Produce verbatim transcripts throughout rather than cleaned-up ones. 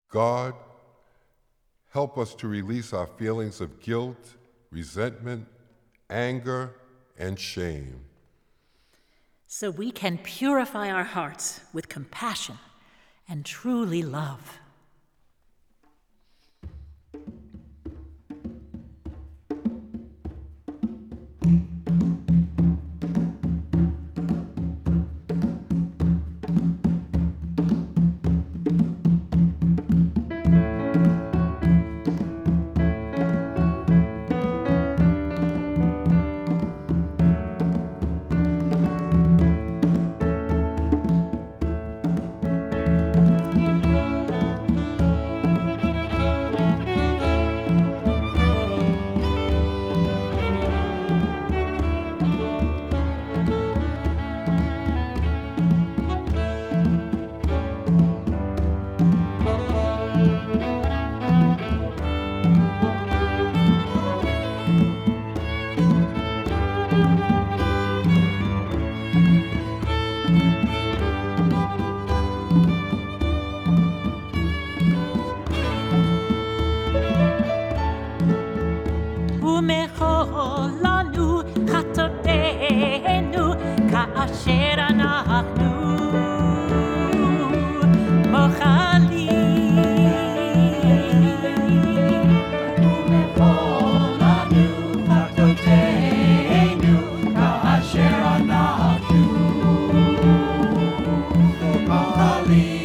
God, help us to release our feelings of guilt, resentment, anger, and shame, so we can purify our hearts with compassion and truly love. ומחולנו חטאותינו כאשר אנחנו מוחלים. ומחולנו חטאותינו כאשר אנחנו מוחלים.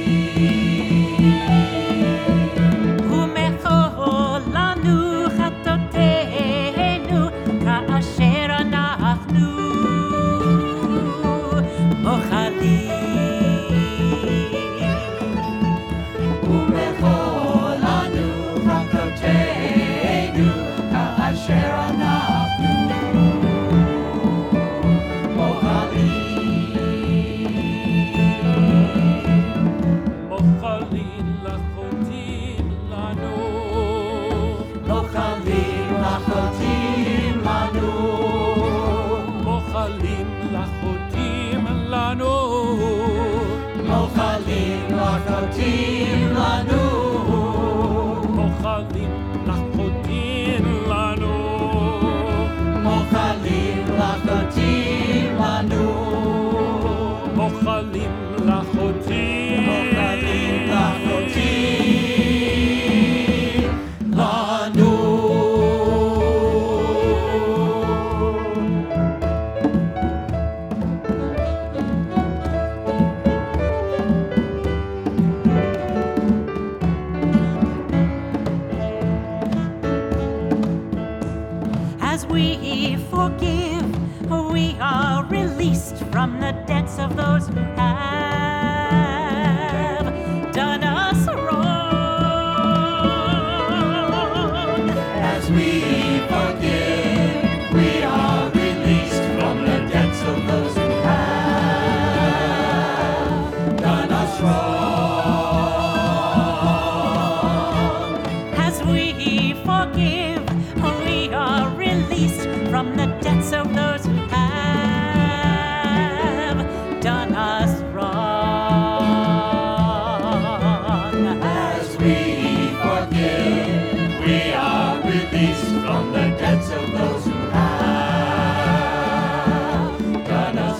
As we forgive, we are released from the debts of those who have done us wrong. As we forgive, we are released from the debts of those who have done us wrong. As we forgive, we are released from the debts of those who have done us wrong. As we forgive, we are released from the debts of those who have done us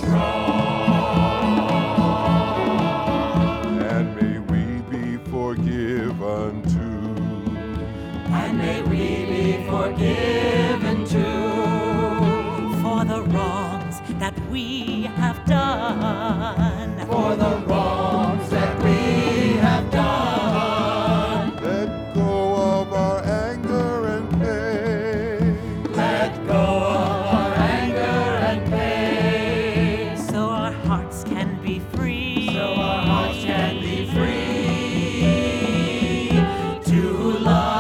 wrong. and may we be forgiven too. And may we be forgiven too for the wrongs that we have done. For the wrongs that we have done. Let go of our anger and pain. Let go of our anger and pain. So our hearts can be free. So our hearts can be free to love.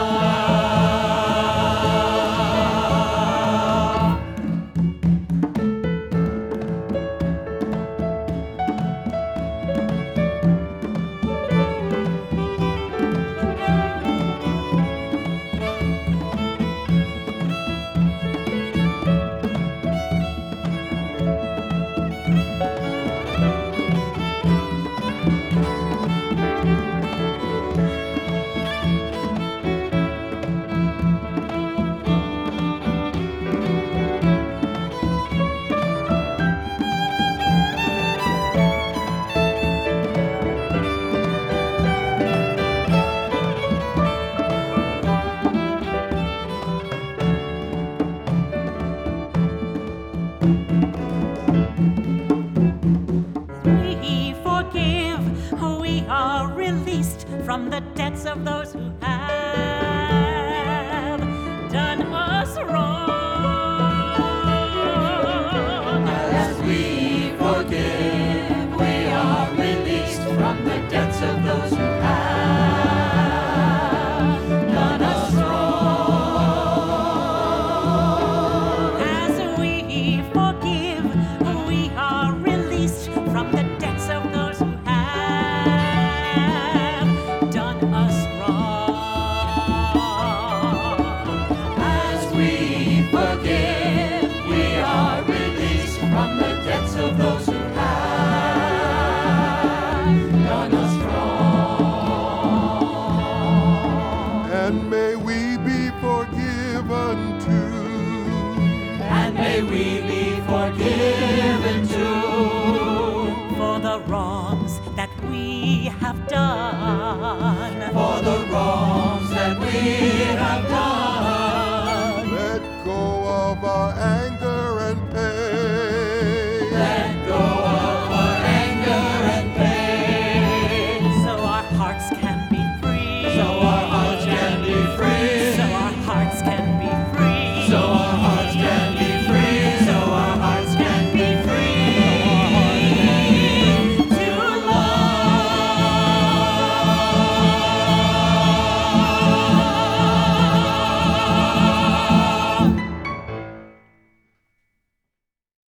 from the debts of those who have done us wrong. As we forgive, we are released from the debts of those who have done us wrong. As we forgive, we are released from the debts of those who have done us wrong. As we forgive, we are released from the debts of those who have done us wrong. And may we be forgiven too. And may we